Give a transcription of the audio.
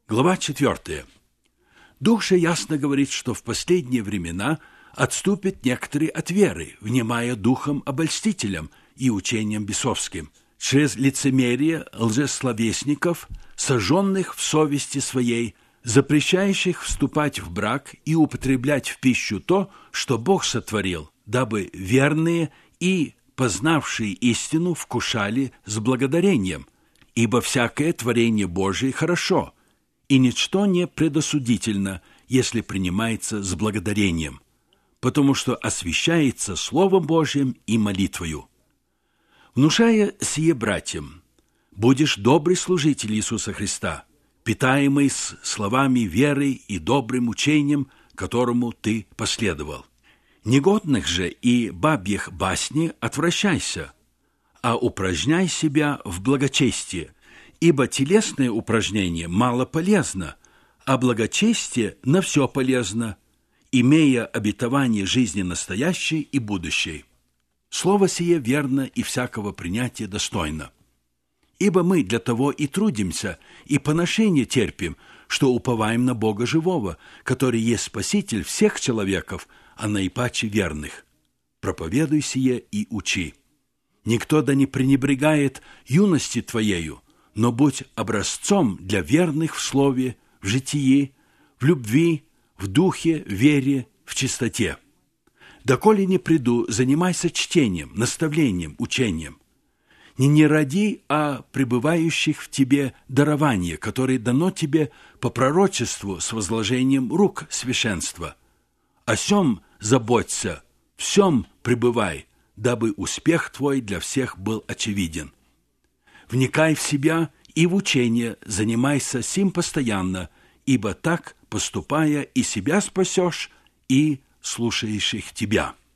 Глава 4. Дух же ясно говорит, что в последние времена отступят некоторые от веры, внимая духом обольстителям и учениям бесовским, через лицемерие лжесловесников, сожженных в совести своей, запрещающих вступать в брак и употреблять в пищу то, что Бог сотворил, дабы верные и познавшие истину вкушали с благодарением, ибо всякое творение Божие хорошо, и ничто не предосудительно, если принимается с благодарением, потому что освящается Словом Божиим и молитвою. Внушая сие братьям, будешь добрый служитель Иисуса Христа, питаемый с словами веры и добрым учением, которому ты последовал. Негодных же и бабьих басни отвращайся, а упражняй себя в благочестии, ибо телесное упражнение мало полезно, а благочестие на все полезно, имея обетование жизни настоящей и будущей. Слово сие верно и всякого принятия достойно. Ибо мы для того и трудимся, и поношение терпим, что уповаем на Бога живого, который есть Спаситель всех человеков, а наипаче верных. Проповедуй сие и учи. Никто да не пренебрегает юности твоею, но будь образцом для верных в слове, в житии, в любви, в духе, в вере, в чистоте. Доколе не приду, занимайся чтением, наставлением, учением. Не ради, а пребывающих в тебе дарование, которое дано тебе по пророчеству с возложением рук священства. О сем заботься, в сем пребывай, дабы успех твой для всех был очевиден. Вникай в себя и в учение, занимайся сим постоянно, ибо так, поступая, и себя спасешь, и слушающих тебя.